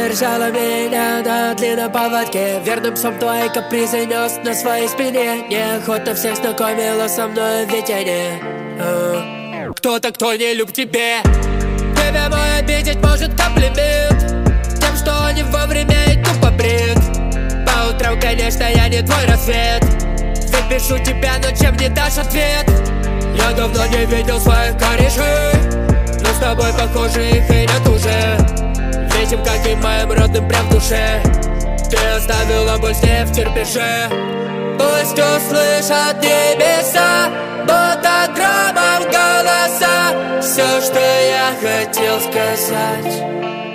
держала меня на длинном поводке. Верным псом твои капризы нес на своей спине. Неохотно всех знакомила со мной в ветене. Кто-то, кто не любит тебе. Тебя мой обидеть может комплимент тем, что не вовремя и тупо бред. По утрам, конечно, я не твой рассвет. Выпишу тебя, но чем не дашь ответ. Я давно не видел своих корешей, но с тобой, похоже, их и нет уже. Видим, как и моим родным прям в душе. Ты оставила боль в терпеже. Пусть услышат небеса, будто громом голоса. Все, что я хотел сказать.